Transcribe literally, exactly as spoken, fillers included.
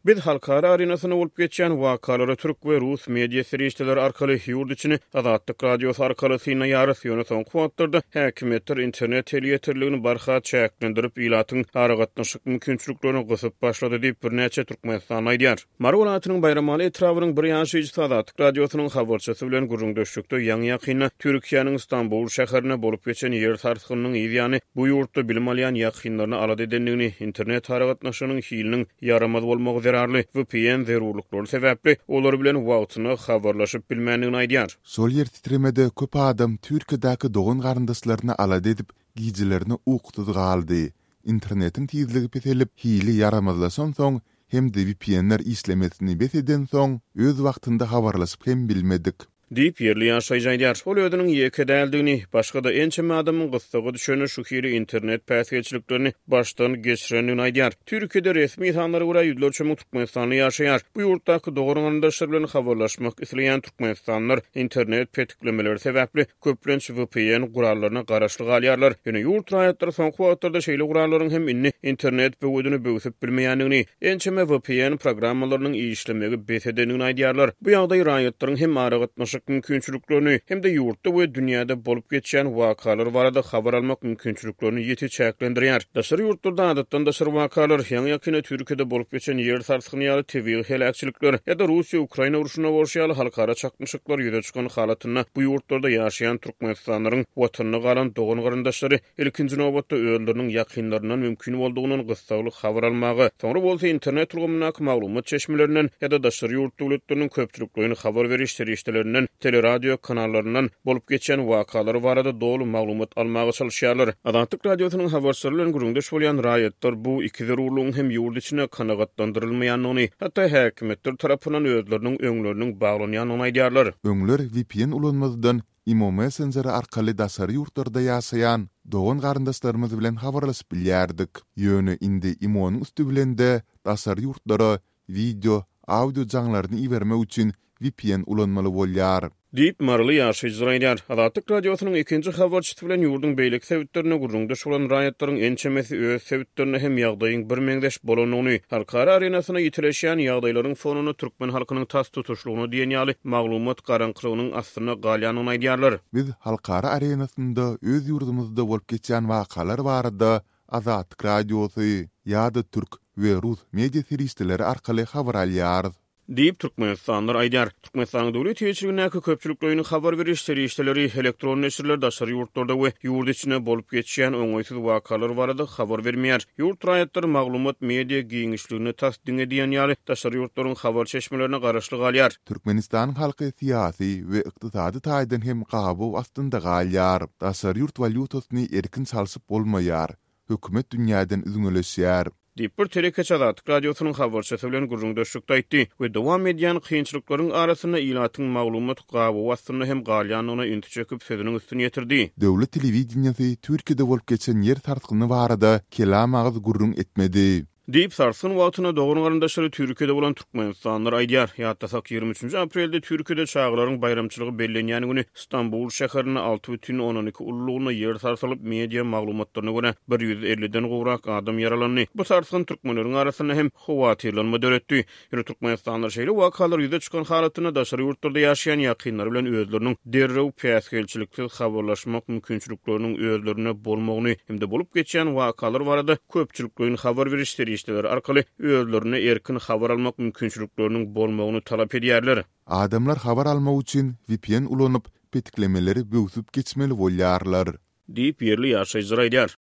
Biz halkara arenasyna bolup geçýän wakalara türk we rus media serişdeleri arkaly ýurt içini Azatlyk radiosu arkaly syna ýarysyny soň kuwatdyrdy. Häkimetler internet teleýetirligini barha çäklendirip ilatyň aragatnaşyk mümkinçiliklerini gysyp başlady diýip birnäçe Türkmenistan aýdýar. Marwalatynyň bayramaly etrawynyň bir ýaşyjy Azatlyk radiosynyň habarçysy bilen gurrundaşykda ýaňy ýakyna Türkiýanyň Istanbul şäherine bolup geçen ýer tartygynyň ýa-ni bu ýurtda bilim alýan ýakynlaryny alady edenligini internet aragatnaşygynyň hiliniň yaramaz bolmagy zararly V P N zerurluklar sebäpli olar bilen wagtyny habarlaşyp bilmänligini aýdýar. Sol ýer titremede köp adam Türkiýedäki dogan garyndaşlaryny alady edip gijilerini uqtudy galdy. Internetin tizligi petelip hili yaramazlasan soň hem de V P N'ler islemetini beteden soň öz wagtynda habarlaşyp hem bilmedik. Diýip ýerli ýaşaýjylar. Ol ödüniň ýeke däldigini, başga da ençeme adamyň gysgaty düşeni şu hili internet päsgeçiliklerini başdan geçirenini aýdýar. Türkiýede resmi sanlary görä ýüzlerçe Türkmenistany ýaşaýar. Bu ýurtdaky dogry garyndaşlar bilen habarlaşmak isleýän Türkmenistanlar internet petiklemeleri sebäpli köplenç V P N gurallaryna garaşly galýarlar. Ýöne ýurt raýatlary soň wagtlarda şeýle gurallaryň hem inni internet böwedini böwsüp bilmeýänligini, ençeme V P N programmalarynyň işlemegi besedenini aýdýarlar. Bu ýagdaý raýatlaryň hem aragatnaşyk mümkinçiliklerini hem de ýurtda we dünýäde bolup geçýän wakalar barada habar almak mümkinçiliklerini ýeti çäklendirýär. Daşary ýurtlarda adatdan daşary wakalar ýaňy ýakyna Türkiýede bolup geçen ýer tartygyny ýa-da tebii helakçylikler ýa-da Russiýa-Ukraina uruşyna borşýaly halkara çakmyşyklar ýüze çykan halatyna bu ýurtlarda ýaşaýan türkmenistanlaryň watanyna galan dogan garyndaşlary ilkinji nowatda özleriniň ýakynlarynyň mümkin boldugynyň gysgalyk habar almagy, soňra bolsa internet ulgamyna maglumat çeşmelerinden ýa-da daşary ýurt döwletleriniň köpçüliklerini habar beriş serişdelerinden teleradio kanallarından bolup geçen wakalary barada dolu maglumat almagy çalışýarlar. Azatlyk radiosynyň habarçylary bilen gurrundaş bolýan raýatlar bu iki zerurlugyň hem ýurt içine kanagatlandyrylmaýanyny, hatda häkimetler tarapyndan özleriniň öňleriniň baglanýanyny aýdýarlar. Öňler V P N ulanmazydan Imo Messenger arkaly daşary ýurtlarda ýaşaýan dogan garyndaşlarymyz bilen habarlaşyp bilýärdik. Ýöne indi Imonyň üstü bilen de daşary ýurtlara video, audio jaňlaryny ibermek üçin V P N ulanmaly bolýar. Diýip marly ýaşaýjylar aýdýar. Azatlyk radiosynyň ikinji habarçysy bilen ýurdun beýlik sebäplerine gurrundaş bolan raýatlaryň ençemesi öz sebäplerine hem ýagdaýyň bir meňdeş bolanyny, halkara arenasyna ýitireşýän ýagdaýlaryň fonuny türkmen halkynyň tas tutuşlugyny diýen ýaly maglumat garanqlygynyň astyna galýanyny aýdýarlar. Biz halkara arenasynda öz ýurdumyzda bolup geçýän wakalar barada Azatlyk radiosy ýa-da türk we rus media serişdeleri arkaly habar alýar. Diýip Türkmenistanlar aýdýar. Türkmenistan döwlet ýetirligindäki köpçüliklerini habar beriş serişdeleri elektron neşirler daşary ýurtlarda we ýurt içine bolup geçýän öňüýsiz wakalar barada habar bermeýär. Ýurt raýatlary maglumat media giňişligini tasdiň edýän ýaly daşary ýurtlaryň habar çeşmelerine garaşly galýar. Türkmenistan halky syýasy we ykdysady taýdan hem gabu astynda galýar. Daşary ýurt valyutasyny erkin çalyşyp bolmaýar. Hökümet dünýäden üzüňeleşýär. Diýip bir telekeç Azatlyk radiosynyň habarçysy bilen gurrundaşykda aýtdy we dowam edýän kynçylyklaryň arasyna ilatyň maglumat gaby wastyny hem galýanyna ünti çekip sözüniň üstüne ýetirdi. Döwlet telewizionyasy Türkiýede bolup geçen ýer tartygyny barada kelam agyz gurrun etmedi. Diýip sarsyn wagtyna dogry garyndaşlary Türkiýede bolan türkmenistanlar aýdýar. Ýa-da ýygrimi üçünji aprelde Türkiýede çağlaryň bayramçylygy bellenýän güni Istanbul şäherine alty бүтүn onan iki ullugyna ýer tarsalyp media maglumatlaryna görä bir ýüz elliden gowrak adam yaralandy. Bu sarsyn türkmenleriň arasyna hem howatyrlanma döretdi. Ýöne türkmenistanlar şeýle wakalar ýüze çykan halatyna daşary ýurtlarda ýaşaýan ýakynlary bilen özleriniň derrew päsgelçilikli habarlaşmak mümkinçilikleriniň özlerine bolmagyny hem de bolup geçýän wakalar barada köpçüliklerini habar beriş işleri arkaly özlerine erkin habar almak mümkinçilikleriniň bolmagyny talap edýärler. Adamlar habar almak üçin V P N ulanyp petiklemeleri böwsüp geçmeli bolýarlar. Diýip ýerli ýaşaýjylar aýdýar.